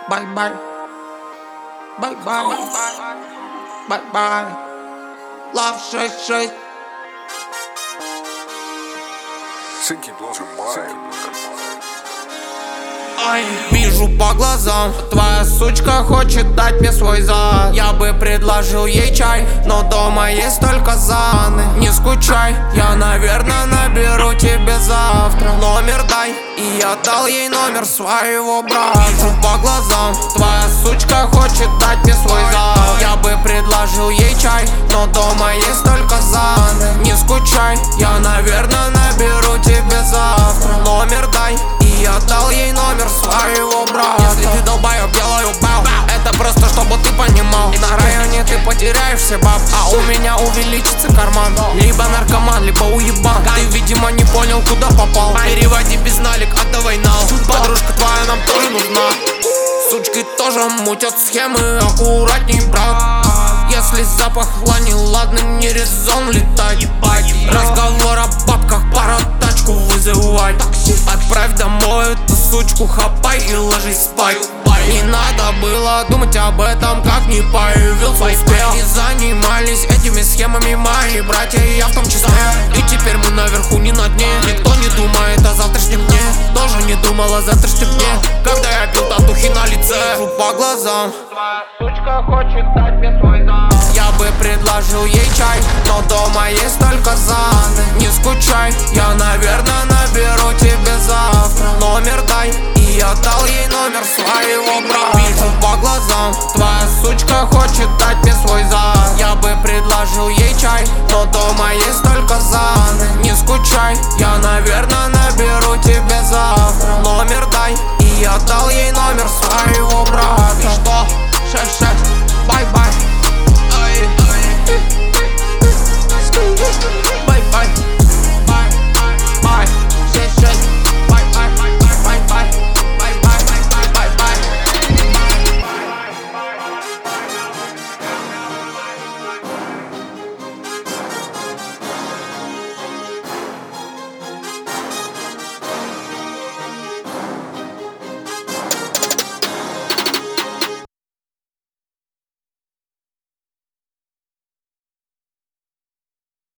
Bye-bye. Bye-bye. Bye-bye. Love 6-6. Цинки должен мать. Ай, вижу по глазам, твоя сучка хочет дать мне свой зад. Я бы предложил ей чай, но дома есть только заны. Не скучай, я, наверное, наберу тебе завтра. Номер дай, и я дал ей номер своего брата. Вижу по глазам, твоя сучка хочет дать мне свой зад. Я бы предложил ей чай, но дома есть только заны. Не скучай, я, наверное, наберу тебе завтра. Номер дай, и я дал ей номер своего брата. Если ты долбоёб, делаю бау. Это просто чтобы ты понимал. И на районе ты потеряешь все баб, а у меня увеличится карман. Либо наркоман, либо уебан. Ты, видимо, не понял, куда попал. Переводи без налик, отдавай нал. Подружка твоя нам тоже нужна. Сучки тоже мутят схемы, аккуратней, брат. Если запах лани, ладно, не резон летать. Разговор о бабках, пора тачку вызывать. Отправь домой эту сучку, хапай и ложись спать. Не надо было думать об этом, как не появился успех. И занимались этими схемами мои братья, и я в том числе. И теперь мы наверху, не на дне. Никто не думает о завтрашнем дне. Тоже не думал о завтрашнем дне, когда я пил татухи на лице. Вижу по глазам, твоя сучка хочет дать мне свой зад. Я бы предложил ей чай, но дома есть только заны. Не скучай, я, наверное, наберу тебе завтра. Номер дай, и я дал ей номер своего брата. Вижу по глазам, твоя сучка хочет дать мне свой зад. Я бы предложил ей чай, но дома есть только заны. Не скучай, я, наверное, наберу тебе завтра. Номер дай, и я дал ей номер своего